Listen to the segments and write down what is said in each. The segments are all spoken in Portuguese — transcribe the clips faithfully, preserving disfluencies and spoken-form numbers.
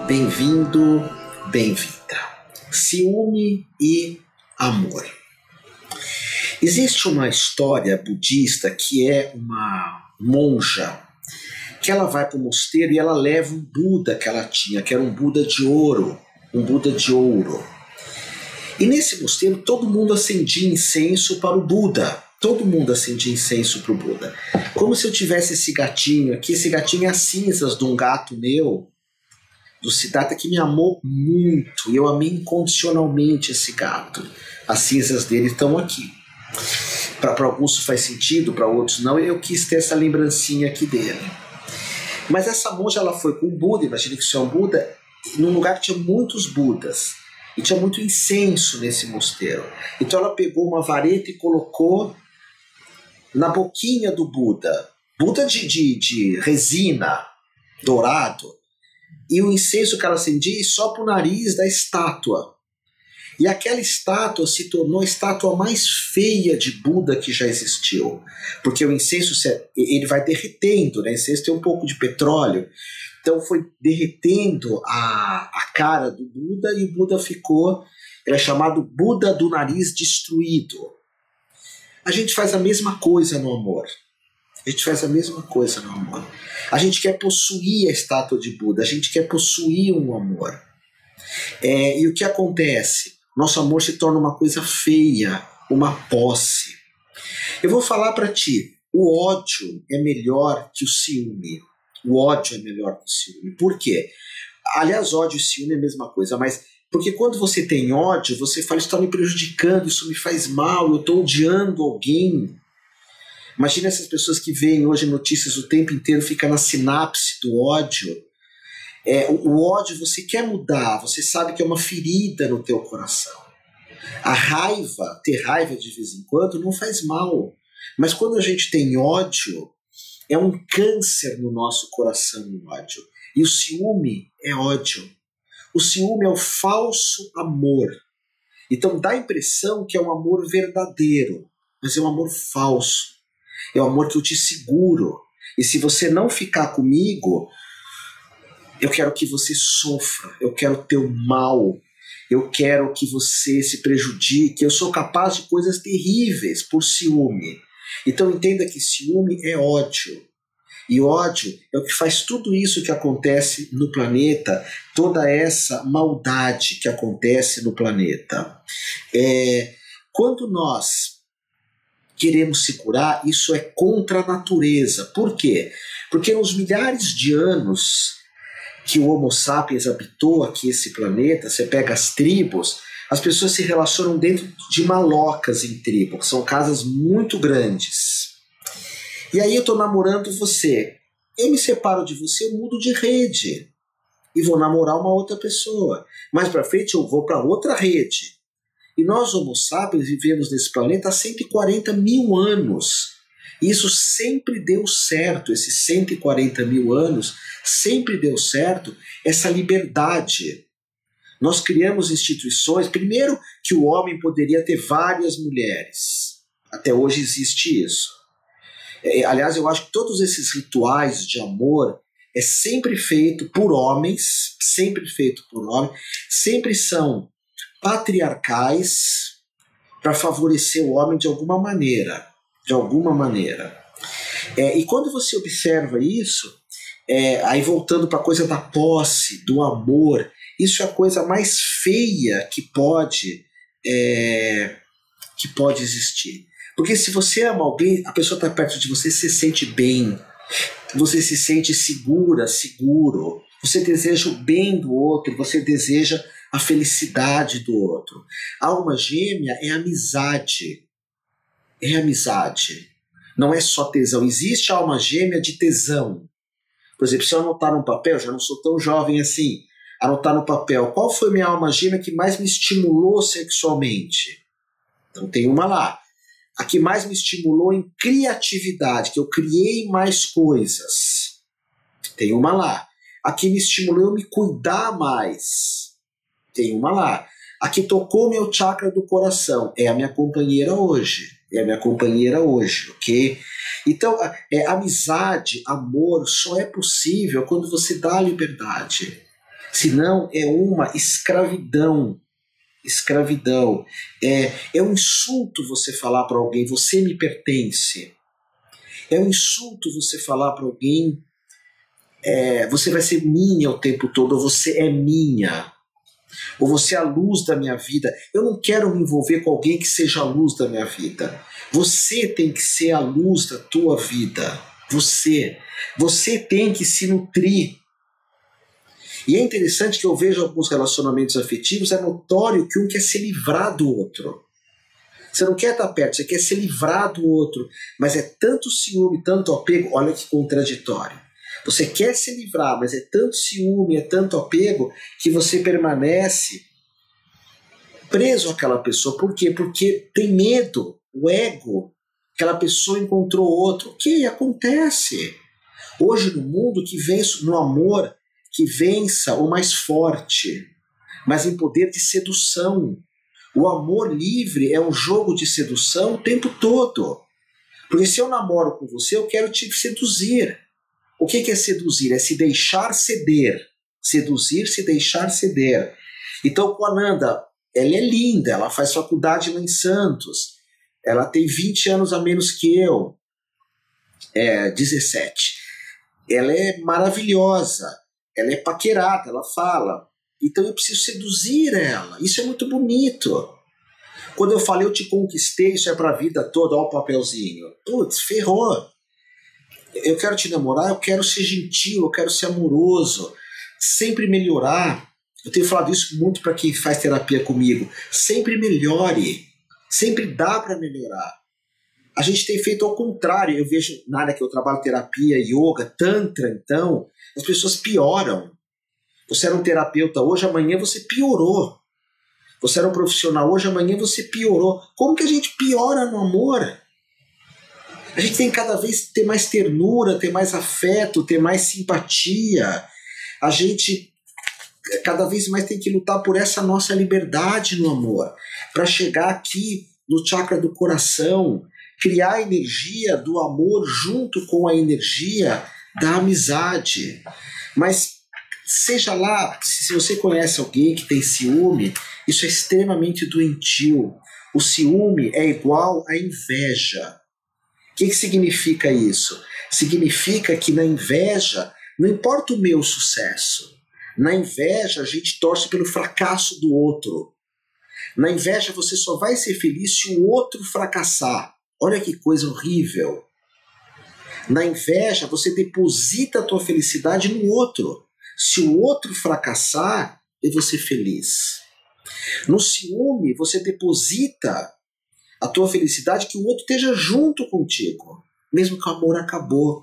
Bem-vindo, bem-vinda. Ciúme e amor. Existe uma história budista que é uma monja que ela vai para o mosteiro e ela leva um Buda que ela tinha, que era um Buda de ouro, um Buda de ouro. E nesse mosteiro todo mundo acendia incenso para o Buda. Todo mundo acendia incenso para o Buda. Como se eu tivesse esse gatinho aqui. Esse gatinho é as cinzas de um gato meu, do Siddhartha, que me amou muito. E eu amei incondicionalmente esse gato. As cinzas dele estão aqui. Para alguns isso faz sentido, para outros não. Eu quis ter essa lembrancinha aqui dele. Mas essa monja ela foi com o Buda. Imagina que isso é um Buda. Num lugar que tinha muitos Budas. E tinha muito incenso nesse mosteiro. Então ela pegou uma vareta e colocou na boquinha do Buda. Buda de, de, de resina, dourado. E o incenso que ela acendia só para o nariz da estátua. E aquela estátua se tornou a estátua mais feia de Buda que já existiu. Porque o incenso ele vai derretendo, né? O incenso tem um pouco de petróleo. Então foi derretendo a, a cara do Buda e o Buda ficou, ele é chamado Buda do nariz destruído. A gente faz a mesma coisa no amor. A gente faz a mesma coisa no amor. A gente quer possuir a estátua de Buda, a gente quer possuir um amor. É, e o que acontece? Nosso amor se torna uma coisa feia, uma posse. Eu vou falar para ti, o ódio é melhor que o ciúme. O ódio é melhor que o ciúme. Por quê? Aliás, ódio e ciúme é a mesma coisa, mas porque quando você tem ódio, você fala, isso está me prejudicando, isso me faz mal, eu estou odiando alguém. Imagina essas pessoas que veem hoje notícias o tempo inteiro, fica na sinapse do ódio. É, o, o ódio você quer mudar, você sabe que é uma ferida no teu coração. A raiva, ter raiva de vez em quando não faz mal. Mas quando a gente tem ódio, é um câncer no nosso coração, o ódio. E o ciúme é ódio. O ciúme é o falso amor. Então dá a impressão que é um amor verdadeiro, mas é um amor falso. É um amor que eu te seguro. E se você não ficar comigo, eu quero que você sofra. Eu quero o teu mal. Eu quero que você se prejudique. Eu sou capaz de coisas terríveis por ciúme. Então entenda que ciúme é ódio. E ódio é o que faz tudo isso que acontece no planeta, toda essa maldade que acontece no planeta. É, quando nós queremos se curar, isso é contra a natureza. Por quê? Porque nos milhares de anos que o Homo sapiens habitou aqui esse planeta, você pega as tribos, as pessoas se relacionam dentro de malocas em tribo, que são casas muito grandes. E aí eu estou namorando você. Eu me separo de você, eu mudo de rede. E vou namorar uma outra pessoa. Mais para frente eu vou para outra rede. E nós, Homo sapiens, vivemos nesse planeta há cento e quarenta mil anos. E isso sempre deu certo, esses cento e quarenta mil anos, sempre deu certo essa liberdade. Nós criamos instituições, primeiro que o homem poderia ter várias mulheres. Até hoje existe isso. É, aliás, eu acho que todos esses rituais de amor é sempre feito por homens, sempre feito por homens, sempre são patriarcais para favorecer o homem de alguma maneira, de alguma maneira. É, e quando você observa isso, é, aí voltando para a coisa da posse, do amor, isso é a coisa mais feia que pode, é, que pode existir. Porque se você ama alguém, a pessoa está perto de você, você se sente bem, você se sente segura, seguro, você deseja o bem do outro, você deseja a felicidade do outro. A alma gêmea é amizade, é amizade, não é só tesão. Existe a alma gêmea de tesão. Por exemplo, se eu anotar num papel, já não sou tão jovem assim, anotar no papel, qual foi minha alma gêmea que mais me estimulou sexualmente? Então tem uma lá. A que mais me estimulou em criatividade, que eu criei mais coisas. Tem uma lá. A que me estimulou a me cuidar mais. Tem uma lá. A que tocou meu chakra do coração. É a minha companheira hoje. É a minha companheira hoje, ok? Então, é, amizade, amor, só é possível quando você dá liberdade. Senão é uma escravidão. Escravidão. É, é um insulto você falar para alguém, você me pertence. É um insulto você falar para alguém, é, você vai ser minha o tempo todo, ou você é minha. Ou você é a luz da minha vida. Eu não quero me envolver com alguém que seja a luz da minha vida. Você tem que ser a luz da tua vida. Você. Você tem que se nutrir. E é interessante que eu vejo alguns relacionamentos afetivos, é notório que um quer se livrar do outro. Você não quer estar perto, você quer se livrar do outro. Mas é tanto ciúme, tanto apego, olha que contraditório. Você quer se livrar, mas é tanto ciúme, é tanto apego, que você permanece preso àquela pessoa. Por quê? Porque tem medo, o ego, aquela pessoa encontrou outro. O que acontece? Hoje no mundo, que vence no amor, que vença o mais forte, mas em poder de sedução. O amor livre é um jogo de sedução o tempo todo. Porque se eu namoro com você, eu quero te seduzir. O que é seduzir? É se deixar ceder. Seduzir, se deixar ceder. Então, com a Nanda, ela é linda, ela faz faculdade lá em Santos, ela tem vinte anos a menos que eu, é, dezessete. Ela é maravilhosa, ela é paquerada, ela fala. Então eu preciso seduzir ela. Isso é muito bonito. Quando eu falei eu te conquistei, isso é pra vida toda, olha o papelzinho. Putz, ferrou. Eu quero te namorar, eu quero ser gentil, eu quero ser amoroso, sempre melhorar. Eu tenho falado isso muito para quem faz terapia comigo. Sempre melhore, sempre dá para melhorar. A gente tem feito ao contrário. Eu vejo na área que eu trabalho, terapia, yoga, tantra, então, as pessoas pioram. Você era um terapeuta hoje, amanhã você piorou. Você era um profissional hoje, amanhã você piorou. Como que a gente piora no amor? A gente tem cada vez ter mais ternura, ter mais afeto, ter mais simpatia. A gente cada vez mais tem que lutar por essa nossa liberdade no amor, para chegar aqui no chakra do coração, criar a energia do amor junto com a energia da amizade. Mas seja lá, se você conhece alguém que tem ciúme, isso é extremamente doentio. O ciúme é igual à inveja. O que, que significa isso? Significa que na inveja, não importa o meu sucesso, na inveja a gente torce pelo fracasso do outro. Na inveja você só vai ser feliz se o outro fracassar. Olha que coisa horrível. Na inveja você deposita a tua felicidade no outro. Se o outro fracassar, eu vou ser feliz. No ciúme você deposita a tua felicidade que o outro esteja junto contigo, mesmo que o amor acabou.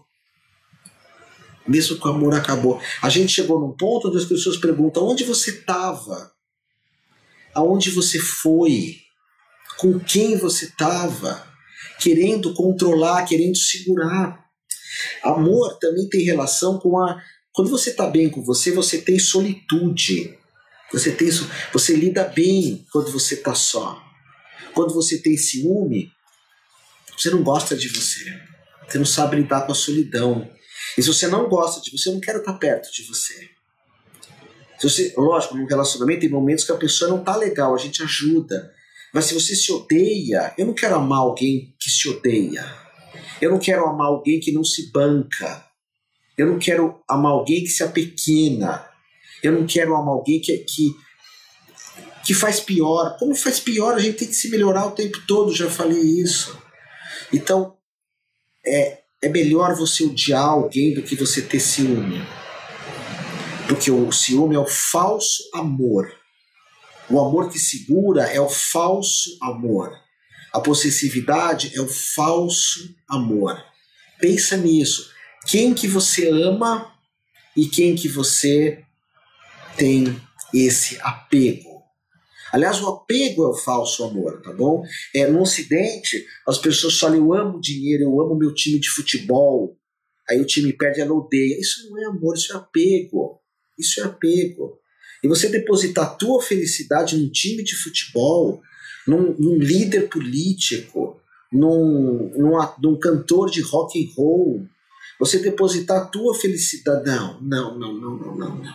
Mesmo que o amor acabou. A gente chegou num ponto onde as pessoas perguntam: onde você estava? Aonde você foi? Com quem você estava? Querendo controlar, querendo segurar. Amor também tem relação com a... Quando você está bem com você, você tem solitude. Você, tem... você lida bem quando você está só. Quando você tem ciúme, você não gosta de você. Você não sabe lidar com a solidão. E se você não gosta de você, eu não quero estar perto de você. Se você, lógico, num relacionamento tem momentos que a pessoa não está legal, a gente ajuda. Mas se você se odeia, eu não quero amar alguém que se odeia. Eu não quero amar alguém que não se banca. Eu não quero amar alguém que se apequena. Eu não quero amar alguém que, que, que faz pior. Como faz pior? A gente tem que se melhorar o tempo todo, já falei isso. Então, é, é melhor você odiar alguém do que você ter ciúme. Porque o ciúme é o falso amor. O amor que segura é o falso amor. A possessividade é o falso amor. Pensa nisso. Quem que você ama e quem que você tem esse apego. Aliás, o apego é o falso amor, tá bom? É, no Ocidente, as pessoas falam: eu amo dinheiro, eu amo meu time de futebol. Aí o time perde, ela odeia. Isso não é amor, isso é apego. Isso é apego. E você depositar a tua felicidade num time de futebol, num, num líder político, num, num, num cantor de rock and roll, você depositar a tua felicidade... Não, não, não, não, não, não.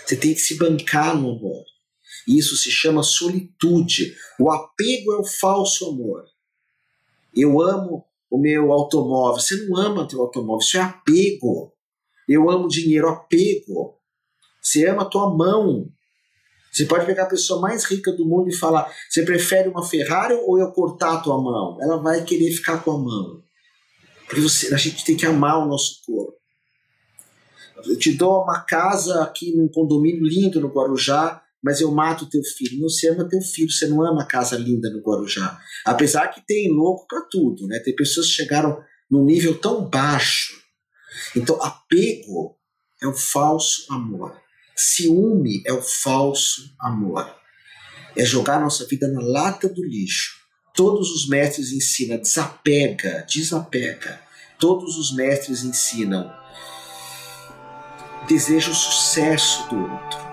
Você tem que se bancar no amor. Isso se chama solitude. O apego é o falso amor. Eu amo o meu automóvel. Você não ama teu automóvel, isso é apego. Eu amo dinheiro, apego. Você ama a tua mão. Você pode pegar a pessoa mais rica do mundo e falar: você prefere uma Ferrari ou eu cortar a tua mão? Ela vai querer ficar com a mão. Porque você, a gente tem que amar o nosso corpo. Eu te dou uma casa aqui num condomínio lindo no Guarujá, mas eu mato teu filho. Não, você ama teu filho, você não ama a casa linda no Guarujá. Apesar que tem louco para tudo, né? Tem pessoas que chegaram num nível tão baixo. Então, apego é o falso amor. Ciúme é o falso amor. É jogar nossa vida na lata do lixo. Todos os mestres ensinam: desapega, desapega. Todos os mestres ensinam: deseja o sucesso do outro.